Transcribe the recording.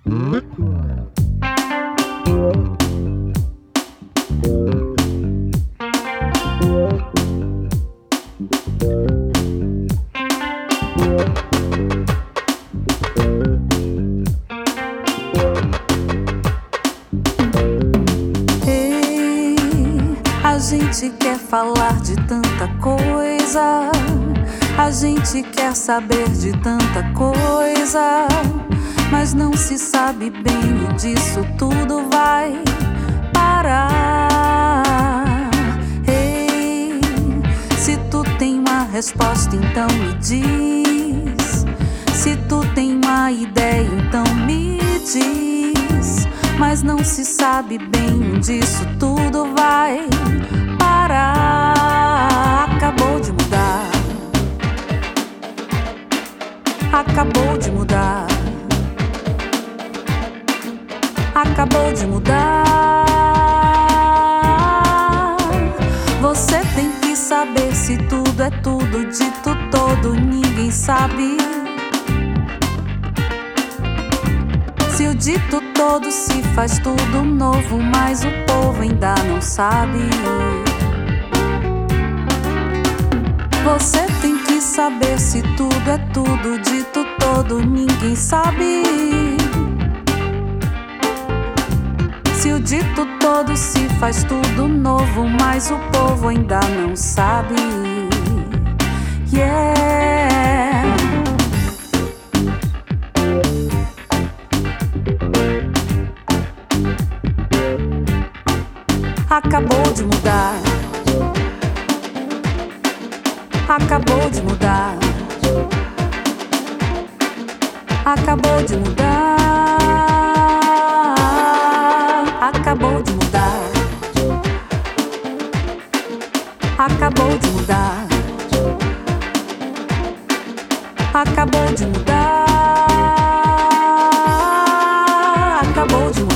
A gente quer falar de tanta coisa, a gente quer saber de tanta coisa, mas não se sabe bem onde isso tudo vai parar. Ei, se tu tem uma resposta, então me diz. Se tu tem uma ideia, então me diz. Mas não se sabe bem onde isso tudo vai parar. Acabou de mudar. Acabou de mudar. Acabou de mudar. Você tem que saber se tudo é tudo, dito todo, ninguém sabe. Se o dito todo se faz tudo novo, mas o povo ainda não sabe. Você tem que saber se tudo é tudo, dito todo, ninguém sabe. Se o dito todo se faz tudo novo, mas o povo ainda não sabe. Yeah. Acabou de mudar. Acabou de mudar. Acabou de mudar. Acabou de mudar. Acabou de mudar. Acabou de mudar. Acabou de mudar.